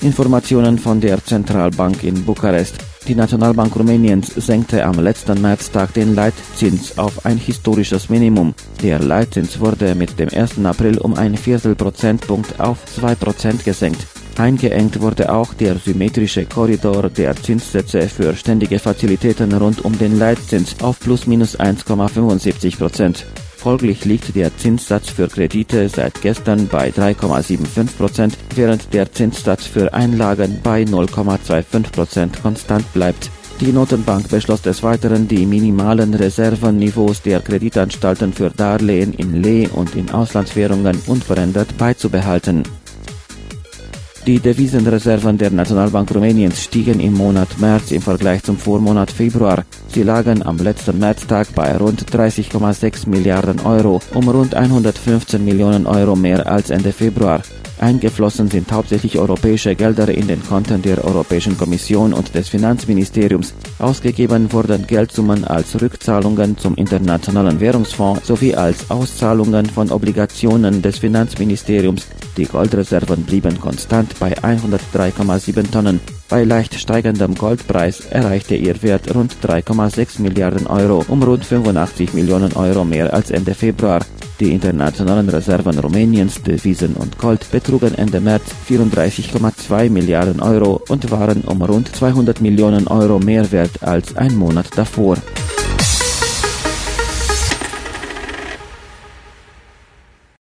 Informationen von der Zentralbank in Bukarest. Die Nationalbank Rumäniens senkte am letzten Märztag den Leitzins auf ein historisches Minimum. Der Leitzins wurde mit dem 1. April um ein Viertelprozentpunkt auf 2% gesenkt. Eingeengt wurde auch der symmetrische Korridor der Zinssätze für ständige Fazilitäten rund um den Leitzins auf plus minus 1,75%. Folglich liegt der Zinssatz für Kredite seit gestern bei 3,75%, während der Zinssatz für Einlagen bei 0,25% konstant bleibt. Die Notenbank beschloss des Weiteren, die minimalen Reservenniveaus der Kreditanstalten für Darlehen in Lei und in Auslandswährungen unverändert beizubehalten. Die Devisenreserven der Nationalbank Rumäniens stiegen im Monat März im Vergleich zum Vormonat Februar. Sie lagen am letzten Märztag bei rund 30,6 Milliarden Euro, um rund 115 Millionen Euro mehr als Ende Februar. Eingeflossen sind hauptsächlich europäische Gelder in den Konten der Europäischen Kommission und des Finanzministeriums. Ausgegeben wurden Geldsummen als Rückzahlungen zum Internationalen Währungsfonds sowie als Auszahlungen von Obligationen des Finanzministeriums. Die Goldreserven blieben konstant bei 103,7 Tonnen. Bei leicht steigendem Goldpreis erreichte ihr Wert rund 3,6 Milliarden Euro, um rund 85 Millionen Euro mehr als Ende Februar. Die internationalen Reserven Rumäniens, Devisen und Gold betrugen Ende März 34,2 Milliarden Euro und waren um rund 200 Millionen Euro mehr wert als ein Monat davor.